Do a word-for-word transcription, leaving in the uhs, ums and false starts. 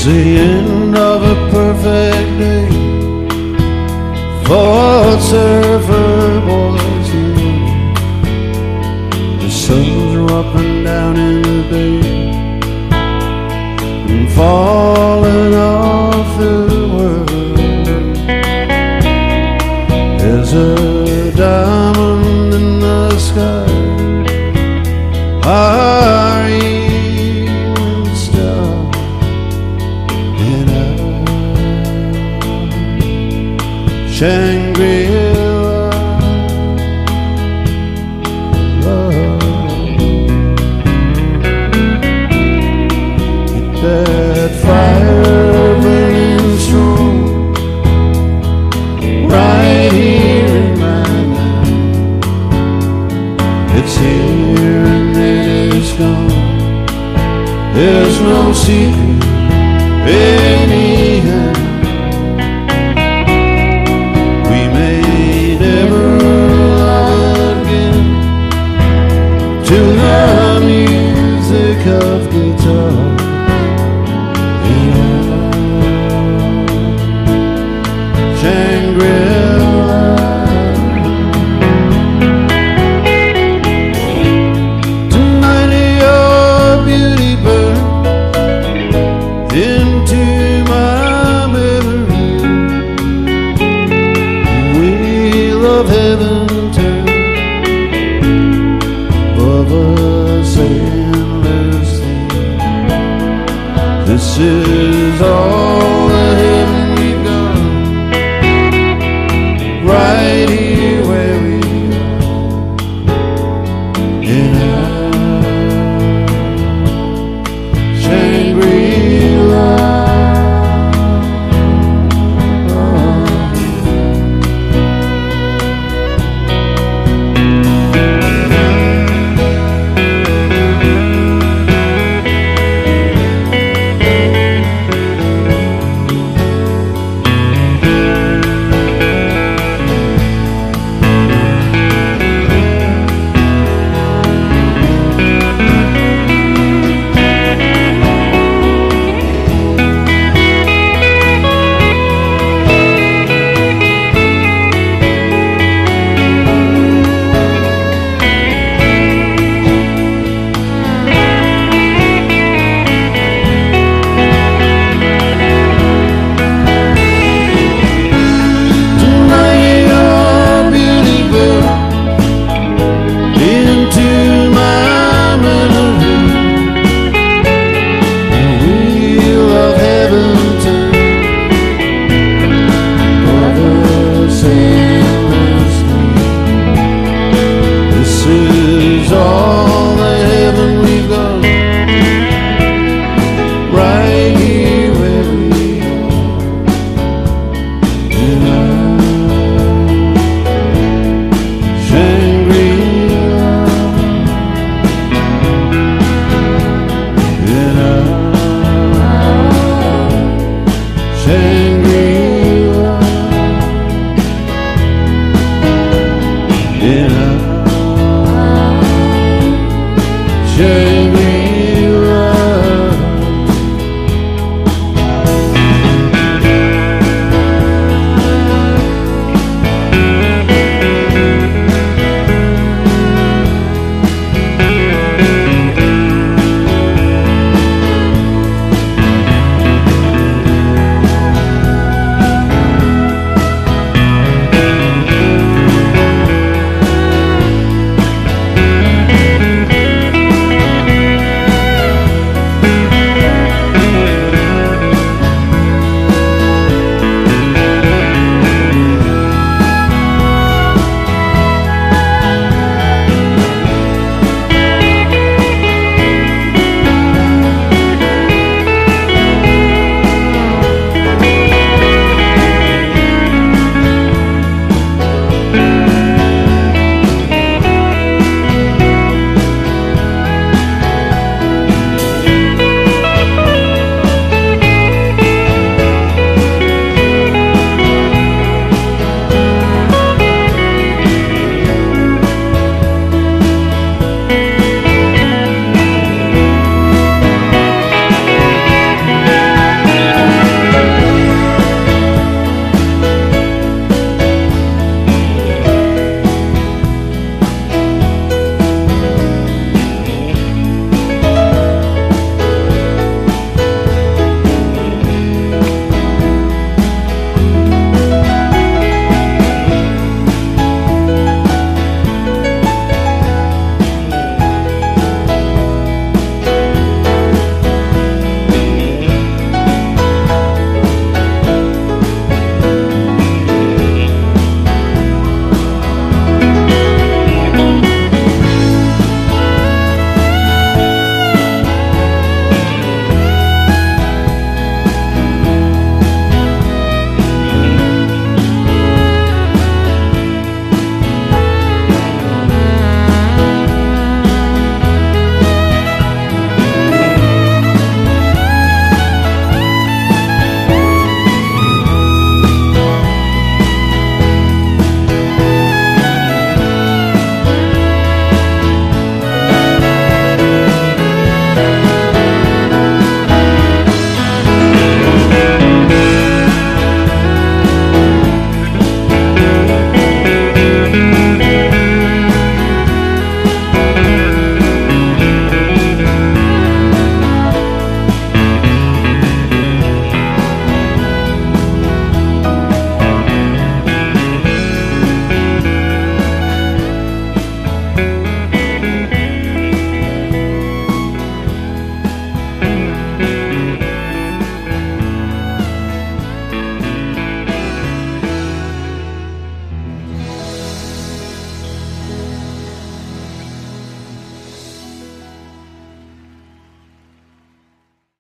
It's the end of a perfect day for surfer boys. The sun's dropping down in the bay and falling off the world. There's a diamond in the sky, our evening star, and I, Shangri-La love. Get that fire burning strong right here in my mind. It's here and then it's gone. There's no secret anyhow. We may never love again to the music of guitar. Shangri-La. Tonight your beauty burned into my memory. The wheel of heaven turned above us endlessly. This is all the heaven we've got, right here where we are. And I, Shangri-La. Shangri-La, yeah, Shangri-La.